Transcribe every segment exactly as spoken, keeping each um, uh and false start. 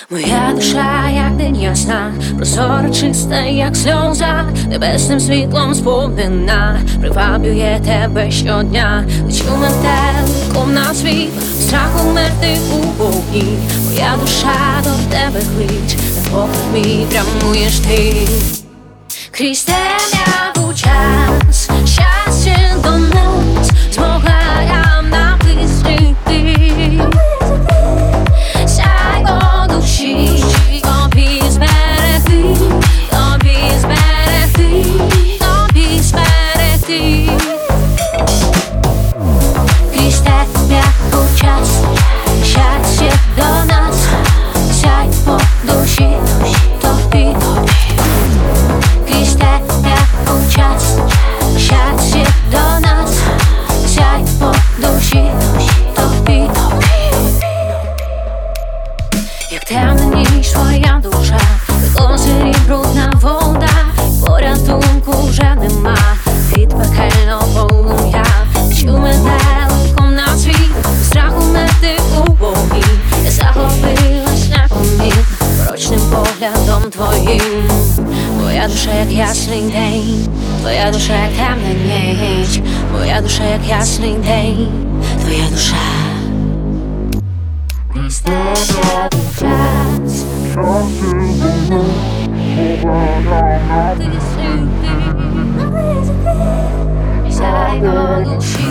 Моя душа, як день ясна, прозора, чиста, як сльоза, небесним світлом сповнена, приваблює тебе щодня. Лечу метеликом на світ, страху мерти у вогні. Моя душа до тебе клич, на поклик мій прямуєш ти. Крізь темряву час, щастя до нас змогла я наблизити. Сяйво душі тобі зберегти, тобі зберегти, тобі зберегти. Крізь темряву час, щастя до нас, сяйво душі тобі. Крізь темряву час, щастя до нас, сяйво душі тобі. Як темна ніч твоя душа, як озері брудна вода, порятунку вже нема від пекельного полум'я. Лечу метеликом на світ, страху мети у вогні. Я захопилась непомітно порочним поглядом твоїм. Твоя душа, як ясний день, твоя душа, як темна ніч, моя душа, як ясний день, твоя душа. Крізь темряву час, сяйво душі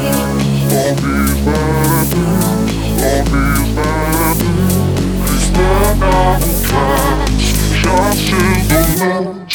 Крізь темряву час, щастя до нас.